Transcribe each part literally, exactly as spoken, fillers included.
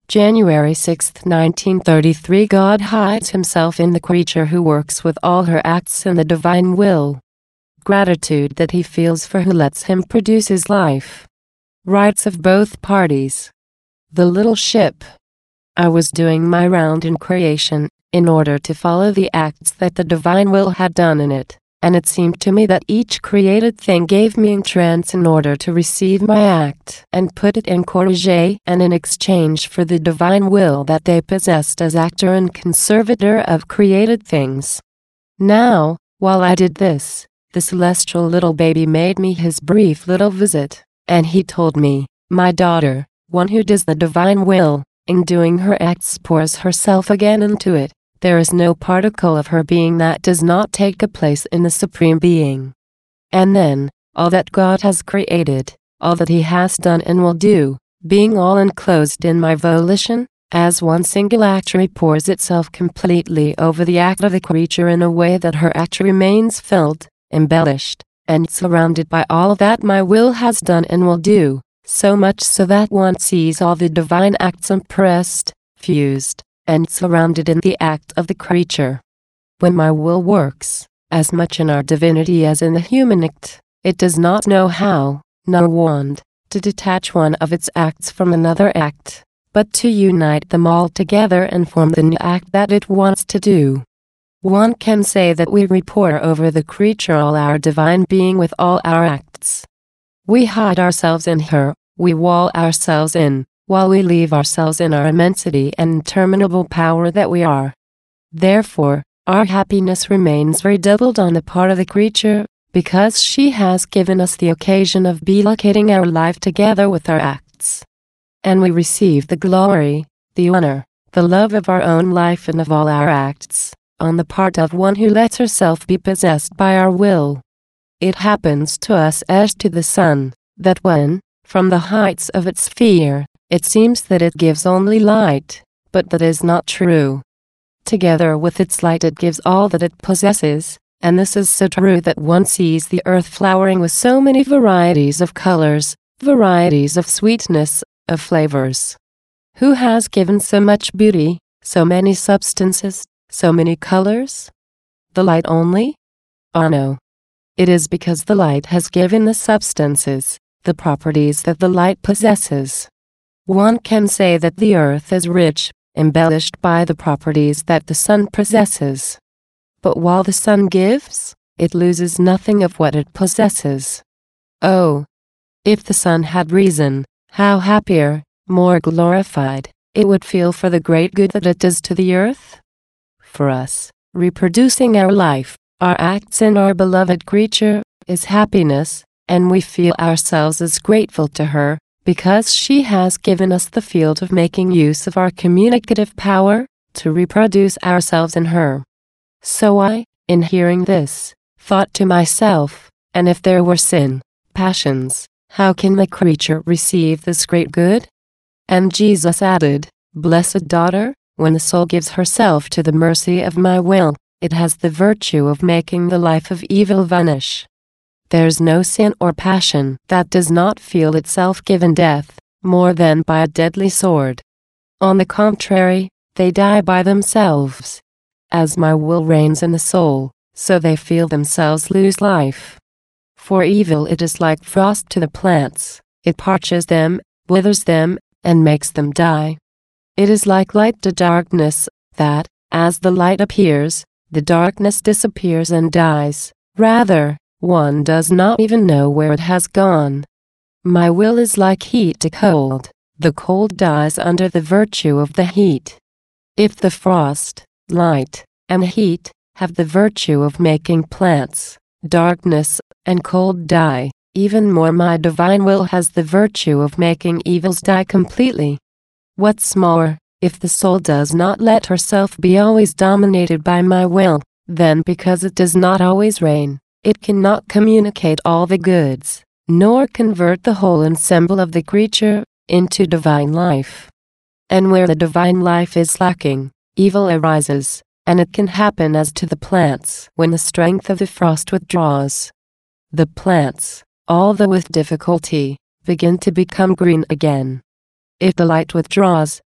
January sixth, nineteen thirty-three God hides himself in the creature who works with all her acts in the divine will. Gratitude that he feels for who lets him produce his life. Rights of both parties. The little ship. I was doing my round in creation, in order to follow the acts that the divine will had done in it, and it seemed to me that each created thing gave me entrance in order to receive my act and put it in corrige and in exchange for the divine will that they possessed as actor and conservator of created things. Now, while I did this, the celestial little baby made me his brief little visit, and he told me, "My daughter, one who does the divine will, in doing her acts pours herself again into it. There is no particle of her being that does not take a place in the Supreme Being." And then, all that God has created, all that He has done and will do, being all enclosed in my volition, as one single act pours itself completely over the act of the creature in a way that her act remains filled, embellished, and surrounded by all that my will has done and will do, so much so that one sees all the divine acts impressed, fused, and surrounded in the act of the creature. When my will works, as much in our divinity as in the human act, it does not know how, nor want, to detach one of its acts from another act, but to unite them all together and form the new act that it wants to do. One can say that we pour over the creature all our divine being with all our acts. We hide ourselves in her, we wall ourselves in, while we leave ourselves in our immensity and interminable power that we are. Therefore, our happiness remains redoubled on the part of the creature, because she has given us the occasion of locating our life together with our acts. And we receive the glory, the honor, the love of our own life and of all our acts, on the part of one who lets herself be possessed by our will. It happens to us as to the sun, that when, from the heights of its sphere, it seems that it gives only light, but that is not true. Together with its light it gives all that it possesses, and this is so true that one sees the earth flowering with so many varieties of colors, varieties of sweetness, of flavors. Who has given so much beauty, so many substances, so many colors? The light only? Oh no. It is because the light has given the substances, the properties that the light possesses. One can say that the earth is rich, embellished by the properties that the sun possesses. But while the sun gives, it loses nothing of what it possesses. Oh! If the sun had reason, how happier, more glorified, it would feel for the great good that it does to the earth? For us, reproducing our life, our acts in our beloved creature, is happiness, and we feel ourselves as grateful to her, because she has given us the field of making use of our communicative power, to reproduce ourselves in her. So I, in hearing this, thought to myself, and if there were sin, passions, how can the creature receive this great good? And Jesus added, "Blessed daughter, when the soul gives herself to the mercy of my will, it has the virtue of making the life of evil vanish. There's no sin or passion that does not feel itself given death, more than by a deadly sword. On the contrary, they die by themselves. As my will reigns in the soul, so they feel themselves lose life. For evil it is like frost to the plants, it parches them, withers them, and makes them die. It is like light to darkness, that, as the light appears, the darkness disappears and dies. Rather, one does not even know where it has gone. My will is like heat to cold, the cold dies under the virtue of the heat. If the frost, light, and heat, have the virtue of making plants, darkness, and cold die, even more my divine will has the virtue of making evils die completely. What's more, if the soul does not let herself be always dominated by my will, then because it does not always reign, it cannot communicate all the goods, nor convert the whole ensemble of the creature, into divine life. And where the divine life is lacking, evil arises, and it can happen as to the plants when the strength of the frost withdraws. The plants, although with difficulty, begin to become green again. If the light withdraws,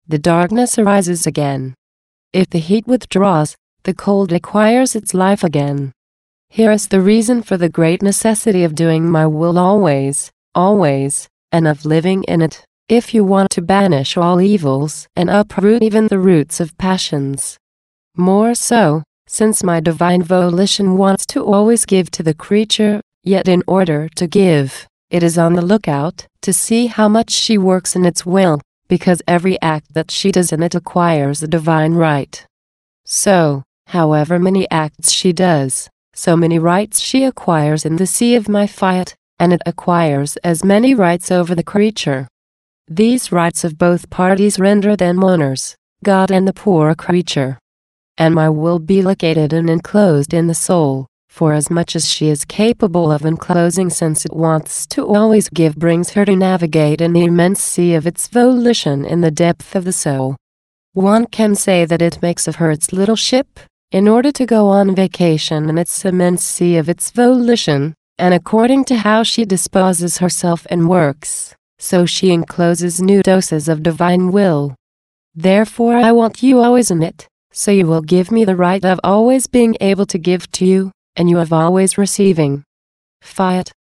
the darkness arises again. If the heat withdraws, the cold acquires its life again. Here is the reason for the great necessity of doing my will always, always, and of living in it, if you want to banish all evils and uproot even the roots of passions. More so, since my divine volition wants to always give to the creature, yet in order to give, it is on the lookout to see how much she works in its will, because every act that she does in it acquires a divine right. So, however many acts she does, so many rights she acquires in the sea of my fiat, and it acquires as many rights over the creature. These rights of both parties render them owners, God and the poor creature. And my will be located and enclosed in the soul, for as much as she is capable of enclosing, since it wants to always give, brings her to navigate in the immense sea of its volition in the depth of the soul. One can say that it makes of her its little ship, in order to go on vacation in its immense sea of its volition, and according to how she disposes herself and works, so she encloses new doses of divine will. Therefore I want you always in it, so you will give me the right of always being able to give to you, and you of always receiving. Fiat.